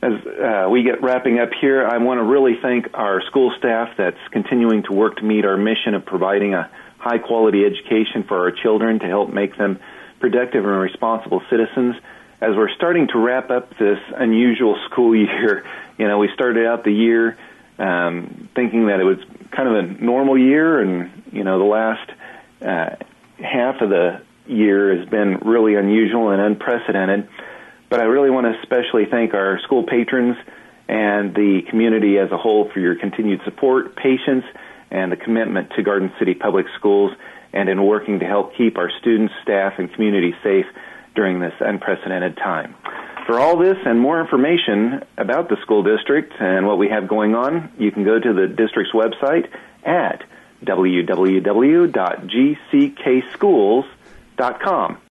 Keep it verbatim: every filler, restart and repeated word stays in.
as uh, we get wrapping up here, I want to really thank our school staff that's continuing to work to meet our mission of providing a high-quality education for our children to help make them productive and responsible citizens. As we're starting to wrap up this unusual school year, you know, we started out the year um, thinking that it was kind of a normal year, and, you know, the last uh, half of the year has been really unusual and unprecedented. But I really want to especially thank our school patrons and the community as a whole for your continued support, patience, and the commitment to Garden City Public Schools and in working to help keep our students, staff, and community safe during this unprecedented time. For all this and more information about the school district and what we have going on, you can go to the district's website at w w w dot g c k schools dot com.